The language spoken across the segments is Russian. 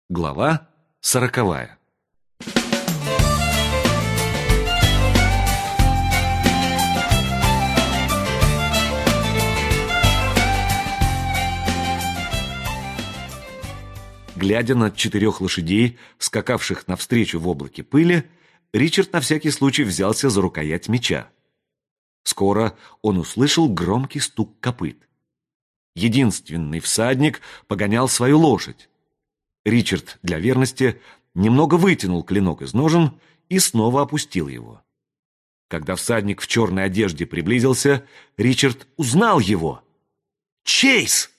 Глава 40. Глядя на 4 лошадей, скакавших навстречу в облаке пыли, Ричард на всякий случай взялся за рукоять меча. Скоро он услышал громкий стук копыт. Единственный всадник погонял свою лошадь. Ричард для верности немного вытянул клинок из ножен и снова опустил его. Когда всадник в черной одежде приблизился, Ричард узнал его. «Чейз!»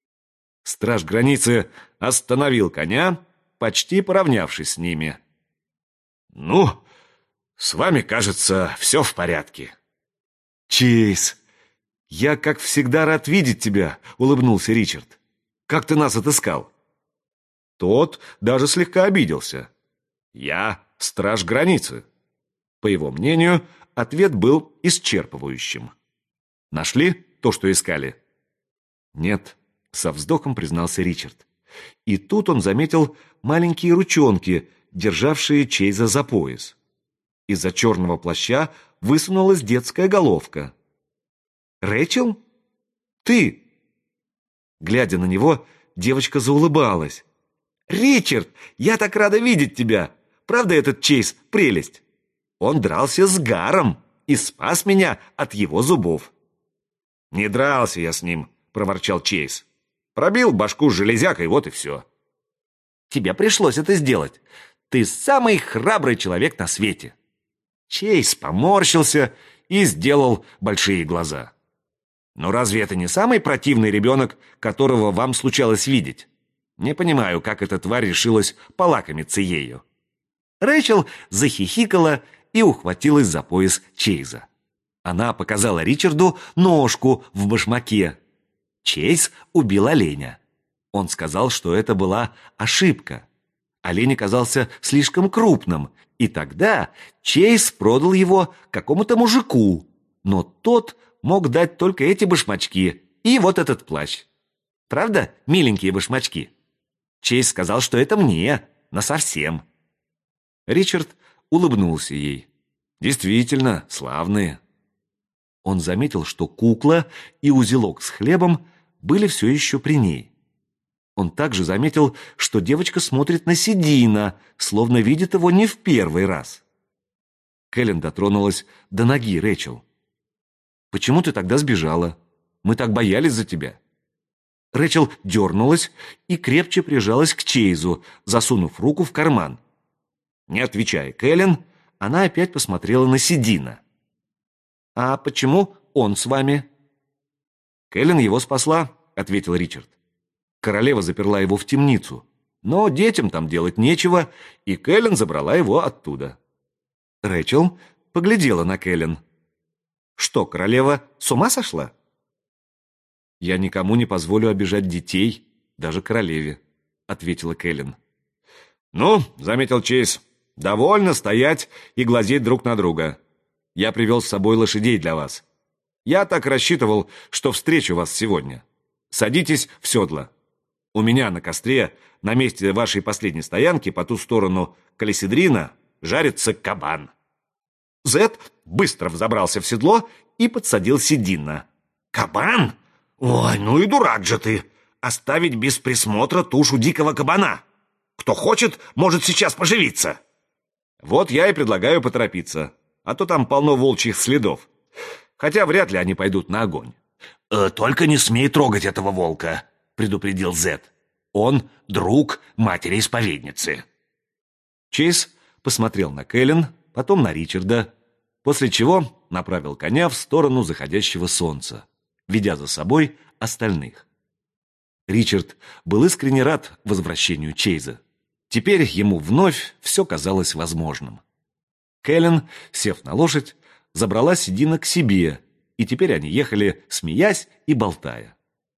Страж границы остановил коня, почти поравнявшись с ними. «Ну, с вами, кажется, все в порядке». «Чейз, я, как всегда, рад видеть тебя», — улыбнулся Ричард. «Как ты нас отыскал?» Тот даже слегка обиделся. «Я страж границы». По его мнению, ответ был исчерпывающим. «Нашли то, что искали?» «Нет», — со вздохом признался Ричард. И тут он заметил маленькие ручонки, державшие Чейза за пояс. Из-за черного плаща высунулась детская головка. «Рэйчел? Ты?» Глядя на него, девочка заулыбалась. «Ричард, я так рада видеть тебя! Правда, этот Чейз — прелесть? Он дрался с Гаром и спас меня от его зубов». «Не дрался я с ним», — проворчал Чейз. «Пробил башку железякой, вот и все». «Тебе пришлось это сделать. Ты самый храбрый человек на свете». Чейз поморщился и сделал большие глаза. «Но разве это не самый противный ребенок, которого вам случалось видеть? Не понимаю, как эта тварь решилась полакомиться ею». Рэйчел захихикала и ухватилась за пояс Чейза. Она показала Ричарду ножку в башмаке. Чейз убил оленя. Он сказал, что это была ошибка. Олень оказался слишком крупным, и тогда Чейз продал его какому-то мужику, но тот мог дать только эти башмачки и вот этот плащ. Правда, миленькие башмачки? Чейз сказал, что это мне, насовсем. Ричард улыбнулся ей. Действительно, славные. Он заметил, что кукла и узелок с хлебом были все еще при ней. Он также заметил, что девочка смотрит на Седина, словно видит его не в первый раз. Кэлен дотронулась до ноги Рэйчел. «Почему ты тогда сбежала? Мы так боялись за тебя». Рэйчел дернулась и крепче прижалась к Чейзу, засунув руку в карман. Не отвечая Кэлен, она опять посмотрела на Седина. «А почему он с вами?» «Кэлен его спасла», — ответил Ричард. «Королева заперла его в темницу, но детям там делать нечего, и Кэлен забрала его оттуда». Рэйчел поглядела на Кэлен. «Что, королева с ума сошла?» «Я никому не позволю обижать детей, даже королеве», — ответила Кэлен. «Ну, — заметил Чейз, — довольно стоять и глазеть друг на друга. Я привел с собой лошадей для вас. Я так рассчитывал, что встречу вас сегодня. Садитесь в седло. У меня на костре, на месте вашей последней стоянки, по ту сторону Калиседрина, жарится кабан». Зет быстро взобрался в седло и подсадил Седина. «Кабан? Ой, ну и дурак же ты! Оставить без присмотра тушу дикого кабана! Кто хочет, может сейчас поживиться!» «Вот я и предлагаю поторопиться, а то там полно волчьих следов. Хотя вряд ли они пойдут на огонь». «Только не смей трогать этого волка», — предупредил Зет. «Он друг матери-исповедницы». Чейз посмотрел на Кэлен, потом на Ричарда, после чего направил коня в сторону заходящего солнца, ведя за собой остальных. Ричард был искренне рад возвращению Чейза. Теперь ему вновь все казалось возможным. Кэлен, сев на лошадь, забрала Седина к себе, и теперь они ехали, смеясь и болтая.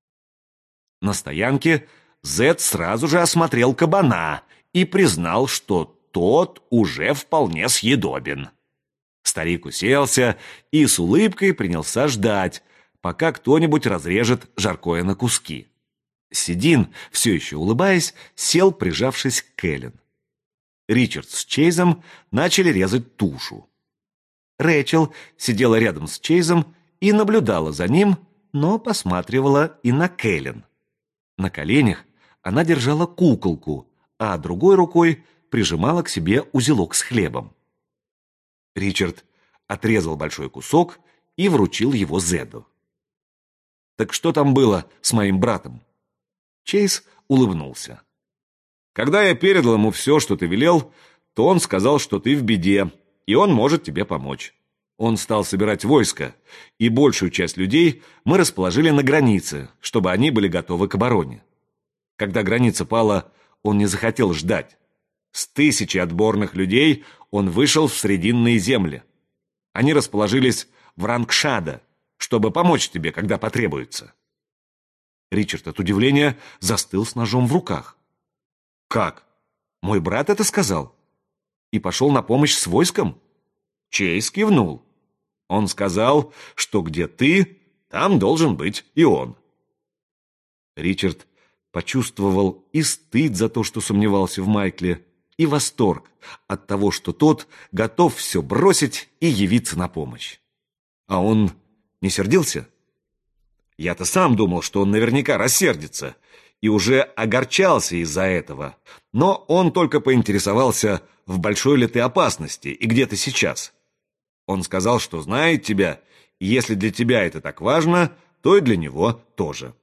На стоянке Зет сразу же осмотрел кабана и признал, что тот уже вполне съедобен. Старик уселся и с улыбкой принялся ждать, пока кто-нибудь разрежет жаркое на куски. Седин, все еще улыбаясь, сел, прижавшись к Кэлен. Ричард с Чейзом начали резать тушу. Рэчел сидела рядом с Чейзом и наблюдала за ним, но посматривала и на Кэлен. На коленях она держала куколку, а другой рукой прижимала к себе узелок с хлебом. Ричард отрезал большой кусок и вручил его Зеду. «Так что там было с моим братом?» Чейз улыбнулся. «Когда я передал ему все, что ты велел, то он сказал, что ты в беде, и он может тебе помочь. Он стал собирать войско, и большую часть людей мы расположили на границе, чтобы они были готовы к обороне. Когда граница пала, он не захотел ждать. С 1000 отборных людей он вышел в Срединные земли. Они расположились в Рангшада, чтобы помочь тебе, когда потребуется». Ричард от удивления застыл с ножом в руках. «Как? Мой брат это сказал? И пошел на помощь с войском?» Чейз кивнул. «Он сказал, что где ты, там должен быть и он». Ричард почувствовал и стыд за то, что сомневался в Майкле, и восторг от того, что тот готов все бросить и явиться на помощь. А он не сердился? Я-то сам думал, что он наверняка рассердится, и уже огорчался из-за этого, но он только поинтересовался, в большой ли ты опасности и где ты сейчас. Он сказал, что знает тебя, и если для тебя это так важно, то и для него тоже.